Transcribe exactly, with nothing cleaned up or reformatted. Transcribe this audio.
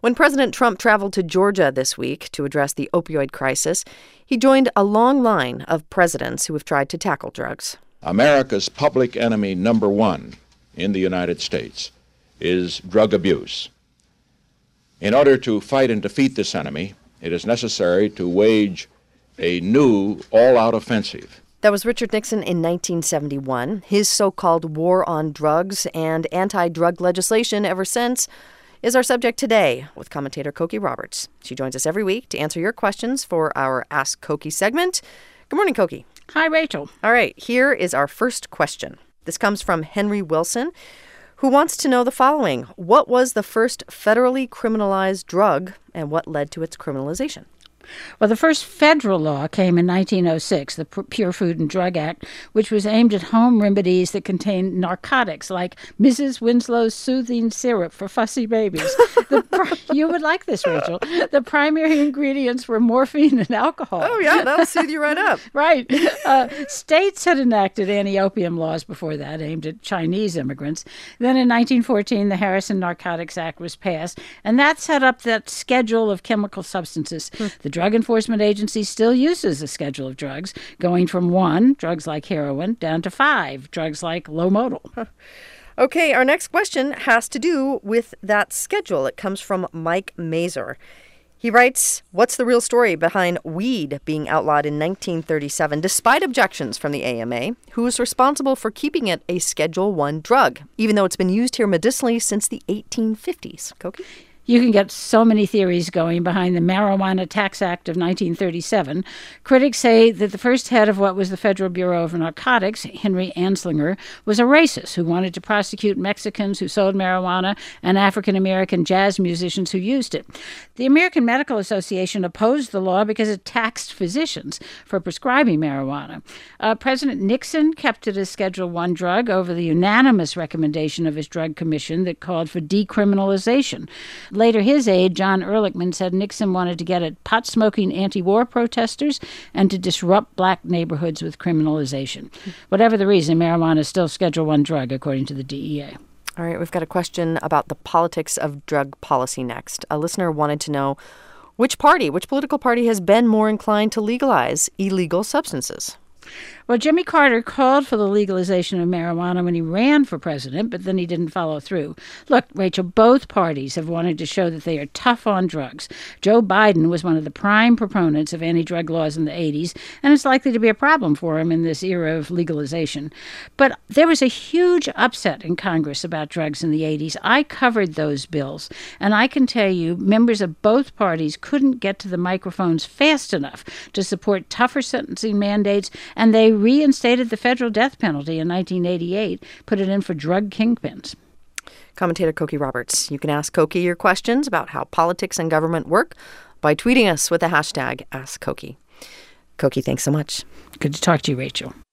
When President Trump traveled to Georgia this week to address the opioid crisis, he joined a long line of presidents who have tried to tackle drugs. America's public enemy number one in the United States is drug abuse. In order to fight and defeat this enemy, it is necessary to wage a new all-out offensive. That was Richard Nixon in nineteen seventy-one. His so-called war on drugs and anti-drug legislation ever since is our subject today with commentator Cokie Roberts. She joins us every week to answer your questions for our Ask Cokie segment. Good morning, Cokie. Hi, Rachel. All right, here is our first question. This comes from Henry Wilson, who wants to know the following. What was the first federally criminalized drug and what led to its criminalization? Well, the first federal law came in nineteen oh six, the Pure Food and Drug Act, which was aimed at home remedies that contained narcotics like Missus Winslow's soothing syrup for fussy babies. the, you would like this, Rachel. The primary ingredients were morphine and alcohol. Oh, yeah, that'll soothe you right up. Right. Uh, states had enacted anti-opium laws before that, aimed at Chinese immigrants. Then in nineteen fourteen, the Harrison Narcotics Act was passed, and that set up that schedule of chemical substances. Hmm. The Drug Enforcement Agency still uses a schedule of drugs, going from one, drugs like heroin, down to five, drugs like Low-Modal. Huh. Okay, our next question has to do with that schedule. It comes from Mike Mazer. He writes, what's the real story behind weed being outlawed in nineteen thirty-seven, despite objections from the A M A, who is responsible for keeping it a Schedule One drug, even though it's been used here medicinally since the eighteen fifties? Cokie? You can get so many theories going behind the Marijuana Tax Act of nineteen thirty-seven. Critics say that the first head of what was the Federal Bureau of Narcotics, Henry Anslinger, was a racist who wanted to prosecute Mexicans who sold marijuana and African-American jazz musicians who used it. The American Medical Association opposed the law because it taxed physicians for prescribing marijuana. Uh, President Nixon kept it as Schedule One drug over the unanimous recommendation of his drug commission that called for decriminalization. Later, his aide, John Ehrlichman, said Nixon wanted to get at pot-smoking anti-war protesters and to disrupt black neighborhoods with criminalization. Whatever the reason, marijuana is still Schedule One drug, according to the D E A. All right, we've got a question about the politics of drug policy next. A listener wanted to know which party, which political party has been more inclined to legalize illegal substances? Well, Jimmy Carter called for the legalization of marijuana when he ran for president, but then he didn't follow through. Look, Rachel, both parties have wanted to show that they are tough on drugs. Joe Biden was one of the prime proponents of anti-drug laws in the eighties, and it's likely to be a problem for him in this era of legalization. But there was a huge upset in Congress about drugs in the eighties. I covered those bills, and I can tell you members of both parties couldn't get to the microphones fast enough to support tougher sentencing mandates, and they reinstated the federal death penalty in nineteen eighty-eight, put it in for drug kingpins. Commentator Cokie Roberts. You can ask Cokie your questions about how politics and government work by tweeting us with the hashtag AskCokie. Cokie, thanks so much. Good to talk to you, Rachel.